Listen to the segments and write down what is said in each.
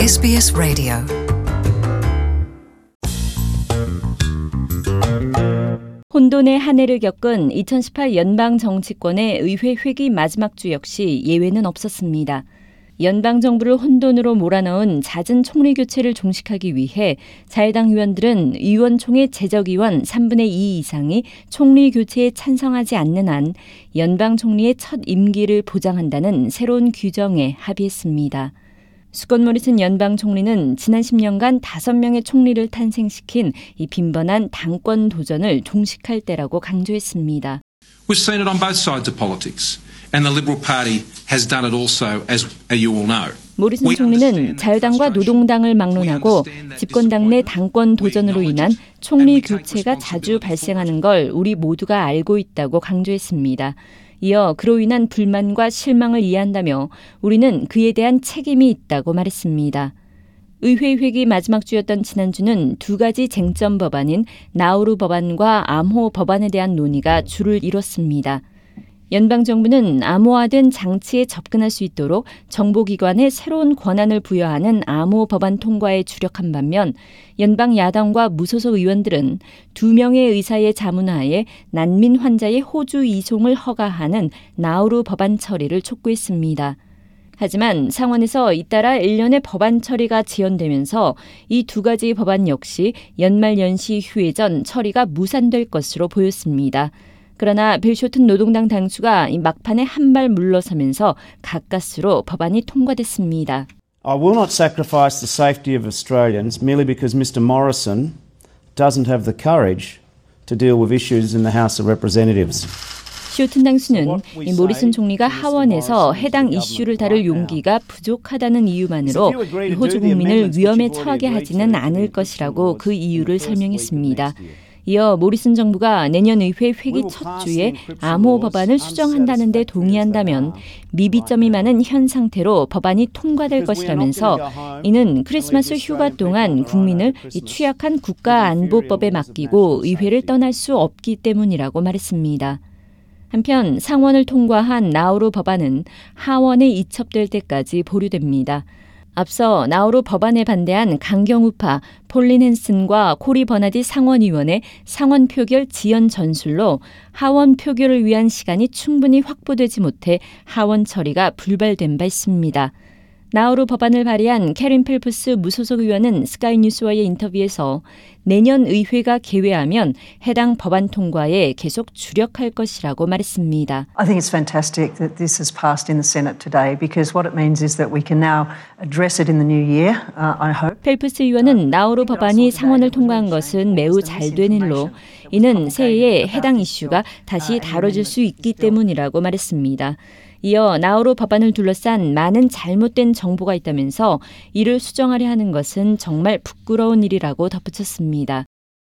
SBS 라디오 혼돈의 한 해를 겪은 2018 연방 정치권의 의회 회기 마지막 주 역시 예외는 없었습니다. 연방 정부를 혼돈으로 몰아넣은 잦은 총리 교체를 종식하기 위해 자유당 의원들은 의원총회 재적의원 3분의 2 이상이 총리 교체에 찬성하지 않는 한 연방 총리의 첫 임기를 보장한다는 새로운 규정에 합의했습니다. 스콧 모리슨 연방 총리는 지난 10년간 5명의 총리를 탄생시킨 이 빈번한 당권 도전을 종식할 때라고 강조했습니다. We've seen it on both sides of politics. And the Liberal Party has done it also, as you all know. 모리슨 총리는 자유당과 노동당을 막론하고 집권당 내 당권 도전으로 인한 총리 교체가 자주 발생하는 걸 우리 모두가 알고 있다고 강조했습니다. 이어 그로 인한 불만과 실망을 이해한다며 우리는 그에 대한 책임이 있다고 말했습니다. 의회 회기 마지막 주였던 지난주는 두 가지 쟁점 법안인 나우루 법안과 암호 법안에 대한 논의가 줄을 이뤘습니다. 연방정부는 암호화된 장치에 접근할 수 있도록 정보기관에 새로운 권한을 부여하는 암호 법안 통과에 주력한 반면 연방 야당과 무소속 의원들은 2명의 의사의 자문하에 난민 환자의 호주 이송을 허가하는 나우루 법안 처리를 촉구했습니다. 하지만 상원에서 잇따라 일련의 법안 처리가 지연되면서 이 두 가지 법안 역시 연말 연시 휴회 전 처리가 무산될 것으로 보였습니다. 그러나 빌 쇼튼 노동당 당수가 이 막판에 한 발 물러서면서 가까스로 법안이 통과됐습니다. I will not sacrifice the safety of Australians merely because Mr. Morrison doesn't have the courage to deal with issues in the House of Representatives. 쇼튼 당수는 이 모리슨 총리가 하원에서 해당 이슈를 다룰 용기가 부족하다는 이유만으로 호주 국민을 위험에 처하게 하지는 않을 것이라고 그 이유를 설명했습니다. 이어 모리슨 정부가 내년 의회 회기 첫 주에 암호 법안을 수정한다는 데 동의한다면 미비점이 많은 현 상태로 법안이 통과될 것이라면서 이는 크리스마스 휴가 동안 국민을 취약한 국가안보법에 맡기고 의회를 떠날 수 없기 때문이라고 말했습니다. 한편 상원을 통과한 나우루 법안은 하원에 이첩될 때까지 보류됩니다. 앞서 나우루 법안에 반대한 강경우파 폴린 헨슨과 코리 버나디 상원의원의 상원 표결 지연 전술로 하원 표결을 위한 시간이 충분히 확보되지 못해 하원 처리가 불발된 바 있습니다. 나우루 법안을 발의한 캐린 펠프스 무소속 의원은 스카이 뉴스와의 인터뷰에서 내년 의회가 개회하면 해당 법안 통과에 계속 주력할 것이라고 말했습니다. I think it's fantastic that this has passed in the Senate today because what it means is that we can now address it in the new year. I hope. 펠프스 의원은 나우루 법안이 상원을 통과한 것은 매우 잘된 일로 이는 새해에 해당 이슈가 다시 다뤄질 수 있기 때문이라고 말했습니다. 이어 나우루 법안을 둘러싼 많은 잘못된 정보가 있다면서 이를 수정하려 하는 것은 정말 부끄러운 일이라고 덧붙였습니다.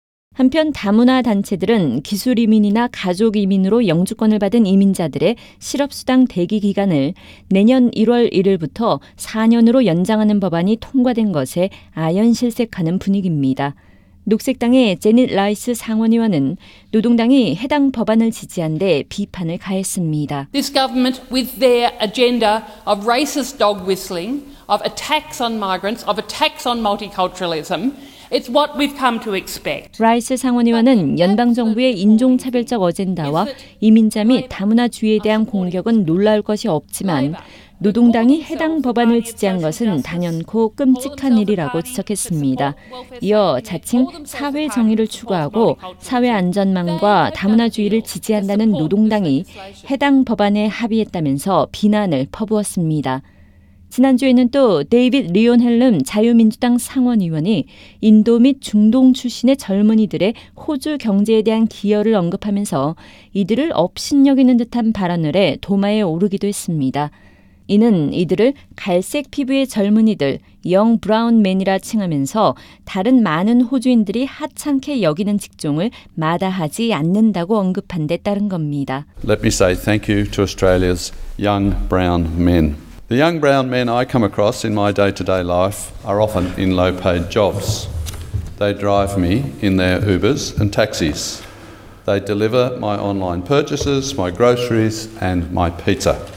한편 다문화 단체들은 기술 이민이나 가족 이민으로 영주권을 받은 이민자들의 실업수당 대기 기간을 내년 1월 1일부터 4년으로 연장하는 법안이 통과된 것에 아연실색하는 분위기입니다. 녹색당의 제닛 라이스 상원의원은 노동당이 해당 법안을 지지한 데 비판을 가했습니다. This government with their agenda of racist dog whistling, of attacks on migrants, of attacks on multiculturalism, it's what we've come to expect. 라이스 상원의원은 연방정부의 인종차별적 어젠다와 이민자 및 다문화주의에 대한 공격은 놀라울 것이 없지만 노동당이 해당 법안을 지지한 것은 단연코 끔찍한 일이라고 지적했습니다. 이어 자칭 사회 정의를 추구하고 사회 안전망과 다문화주의를 지지한다는 노동당이 해당 법안에 합의했다면서 비난을 퍼부었습니다. 지난주에는 또 데이빗 리온 헬름 자유민주당 상원의원이 인도 및 중동 출신의 젊은이들의 호주 경제에 대한 기여를 언급하면서 이들을 업신여기는 듯한 발언을 해 도마에 오르기도 했습니다. 이는 이들을 갈색 피부의 젊은이들, 영 브라운맨이라 칭하면서 다른 많은 호주인들이 하찮게 여기는 직종을 마다하지 않는다고 언급한 데 따른 겁니다. Let me say thank you to Australia's young brown men. The young brown men I come across in my day-to-day life are often in low-paid jobs. They drive me in their Ubers and taxis. They deliver my online purchases, my groceries and my pizza.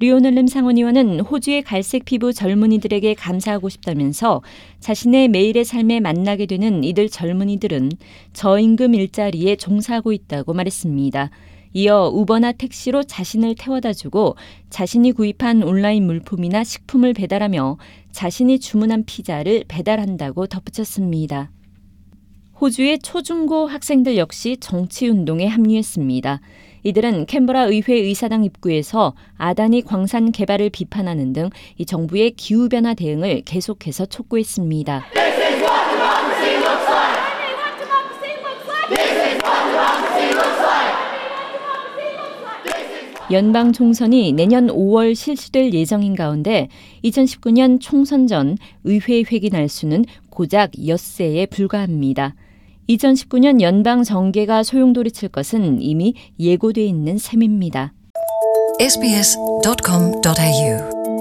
리오넬 림 상원의원은 호주의 갈색 피부 젊은이들에게 감사하고 싶다면서 자신의 매일의 삶에 만나게 되는 이들 젊은이들은 저임금 일자리에 종사하고 있다고 말했습니다. 이어 우버나 택시로 자신을 태워다주고 자신이 구입한 온라인 물품이나 식품을 배달하며 자신이 주문한 피자를 배달한다고 덧붙였습니다. 호주의 초중고 학생들 역시 정치운동에 합류했습니다. 이들은 캔버라 의회 의사당 입구에서 아다니 광산 개발을 비판하는 등 이 정부의 기후변화 대응을 계속해서 촉구했습니다. 연방 총선이 내년 5월 실시될 예정인 가운데 2019년 총선 전 의회 회기 날수는 고작 엿새에 불과합니다. 2019년 연방 정계가 소용돌이칠 것은 이미 예고돼 있는 셈입니다. sbs.com.au